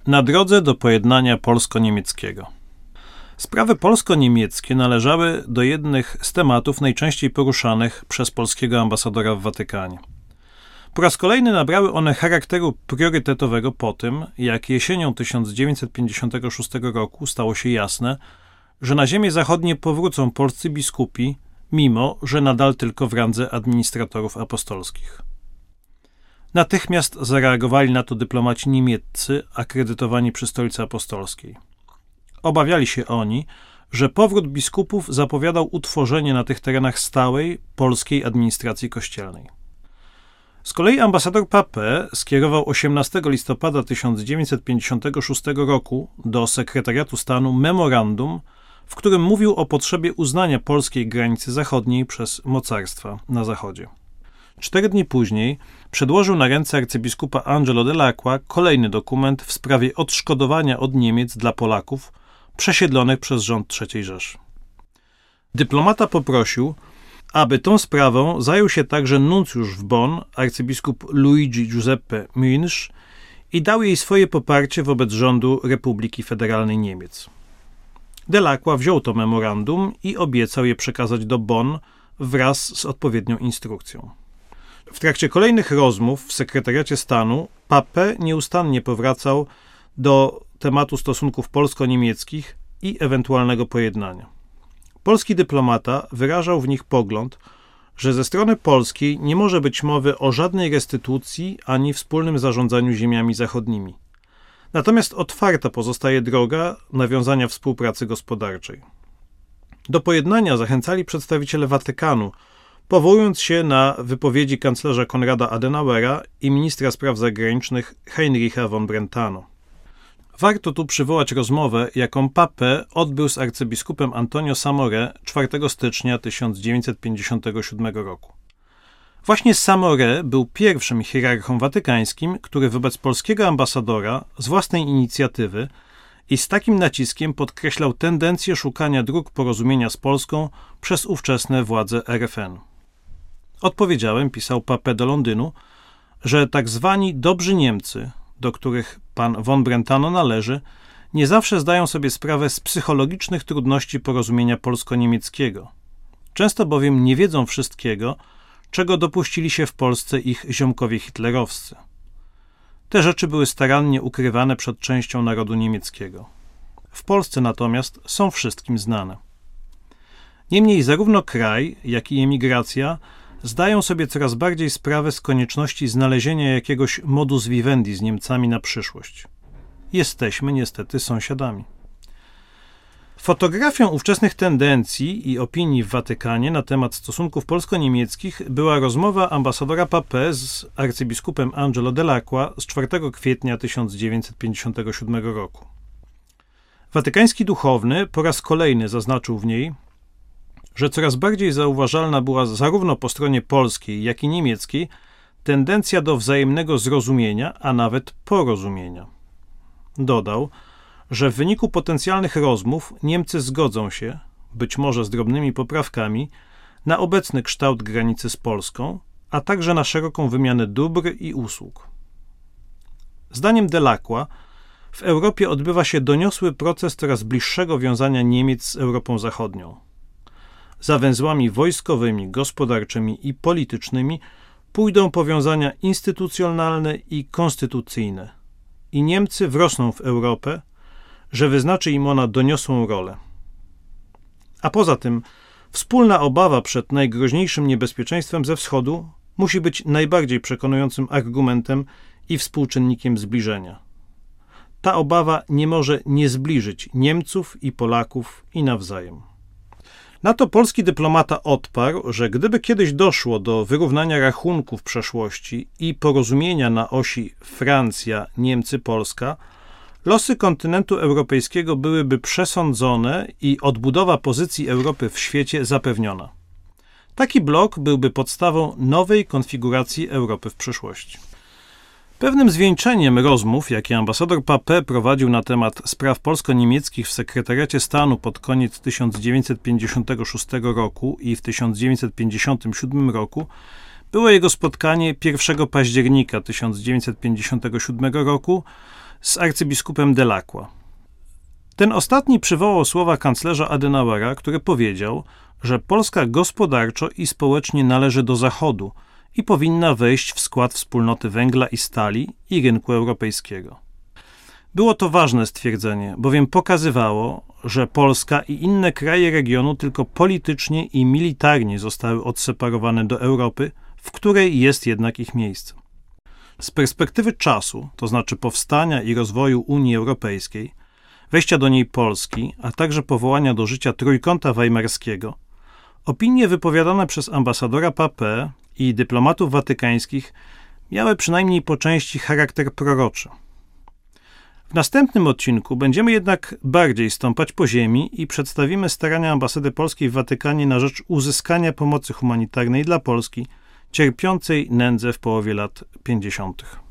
Na drodze do pojednania polsko-niemieckiego. Sprawy polsko-niemieckie należały do jednych z tematów najczęściej poruszanych przez polskiego ambasadora w Watykanie. Po raz kolejny nabrały one charakteru priorytetowego po tym, jak jesienią 1956 roku stało się jasne, że na ziemię zachodnie powrócą polscy biskupi, mimo że nadal tylko w randze administratorów apostolskich. Natychmiast zareagowali na to dyplomaci niemieccy akredytowani przy Stolicy Apostolskiej. Obawiali się oni, że powrót biskupów zapowiadał utworzenie na tych terenach stałej polskiej administracji kościelnej. Z kolei ambasador Papin skierował 18 listopada 1956 roku do Sekretariatu Stanu memorandum, w którym mówił o potrzebie uznania polskiej granicy zachodniej przez mocarstwa na zachodzie. 4 dni później przedłożył na ręce arcybiskupa Angelo Dell'Acqua kolejny dokument w sprawie odszkodowania od Niemiec dla Polaków przesiedlonych przez rząd III Rzeszy. Dyplomata poprosił, aby tą sprawą zajął się także nuncjusz w Bonn, arcybiskup Luigi Giuseppe Münch, i dał jej swoje poparcie wobec rządu Republiki Federalnej Niemiec. Dell'Acqua wziął to memorandum i obiecał je przekazać do Bonn wraz z odpowiednią instrukcją. W trakcie kolejnych rozmów w sekretariacie stanu Papin nieustannie powracał do tematu stosunków polsko-niemieckich i ewentualnego pojednania. Polski dyplomata wyrażał w nich pogląd, że ze strony polskiej nie może być mowy o żadnej restytucji ani wspólnym zarządzaniu ziemiami zachodnimi. Natomiast otwarta pozostaje droga nawiązania współpracy gospodarczej. Do pojednania zachęcali przedstawiciele Watykanu, powołując się na wypowiedzi kanclerza Konrada Adenauera i ministra spraw zagranicznych Heinricha von Brentano. Warto tu przywołać rozmowę, jaką Papin odbył z arcybiskupem Antonio Samoré 4 stycznia 1957 roku. Właśnie Samoré był pierwszym hierarchą watykańskim, który wobec polskiego ambasadora z własnej inicjatywy i z takim naciskiem podkreślał tendencję szukania dróg porozumienia z Polską przez ówczesne władze RFN. Odpowiedziałem, pisał Papin do Londynu, że tak zwani dobrzy Niemcy, do których pan von Brentano należy, nie zawsze zdają sobie sprawę z psychologicznych trudności porozumienia polsko-niemieckiego. Często bowiem nie wiedzą wszystkiego, czego dopuścili się w Polsce ich ziomkowie hitlerowscy. Te rzeczy były starannie ukrywane przed częścią narodu niemieckiego. W Polsce natomiast są wszystkim znane. Niemniej zarówno kraj, jak i emigracja zdają sobie coraz bardziej sprawę z konieczności znalezienia jakiegoś modus vivendi z Niemcami na przyszłość. Jesteśmy niestety sąsiadami. Fotografią ówczesnych tendencji i opinii w Watykanie na temat stosunków polsko-niemieckich była rozmowa ambasadora Papin z arcybiskupem Angelo Dell'Acqua z 4 kwietnia 1957 roku. Watykański duchowny po raz kolejny zaznaczył w niej, że coraz bardziej zauważalna była zarówno po stronie polskiej, jak i niemieckiej tendencja do wzajemnego zrozumienia, a nawet porozumienia. Dodał, że w wyniku potencjalnych rozmów Niemcy zgodzą się, być może z drobnymi poprawkami, na obecny kształt granicy z Polską, a także na szeroką wymianę dóbr i usług. Zdaniem Dell'Acqua w Europie odbywa się doniosły proces coraz bliższego wiązania Niemiec z Europą Zachodnią. Za węzłami wojskowymi, gospodarczymi i politycznymi pójdą powiązania instytucjonalne i konstytucyjne. I Niemcy wrosną w Europę, że wyznaczy im ona doniosłą rolę. A poza tym wspólna obawa przed najgroźniejszym niebezpieczeństwem ze wschodu musi być najbardziej przekonującym argumentem i współczynnikiem zbliżenia. Ta obawa nie może nie zbliżyć Niemców i Polaków i nawzajem. Na to polski dyplomata odparł, że gdyby kiedyś doszło do wyrównania rachunków przeszłości i porozumienia na osi Francja, Niemcy, Polska, losy kontynentu europejskiego byłyby przesądzone i odbudowa pozycji Europy w świecie zapewniona. Taki blok byłby podstawą nowej konfiguracji Europy w przyszłości. Pewnym zwieńczeniem rozmów, jakie ambasador Papin prowadził na temat spraw polsko-niemieckich w sekretariacie stanu pod koniec 1956 roku i w 1957 roku, było jego spotkanie 1 października 1957 roku z arcybiskupem Delacqua. Ten ostatni przywołał słowa kanclerza Adenauera, który powiedział, że Polska gospodarczo i społecznie należy do Zachodu i powinna wejść w skład wspólnoty węgla i stali i rynku europejskiego. Było to ważne stwierdzenie, bowiem pokazywało, że Polska i inne kraje regionu tylko politycznie i militarnie zostały odseparowane do Europy, w której jest jednak ich miejsce. Z perspektywy czasu, to znaczy powstania i rozwoju Unii Europejskiej, wejścia do niej Polski, a także powołania do życia Trójkąta Weimarskiego, opinie wypowiadane przez ambasadora Papę i dyplomatów watykańskich miały przynajmniej po części charakter proroczy. W następnym odcinku będziemy jednak bardziej stąpać po ziemi i przedstawimy starania ambasady polskiej w Watykanie na rzecz uzyskania pomocy humanitarnej dla Polski cierpiącej nędzę w połowie lat 50.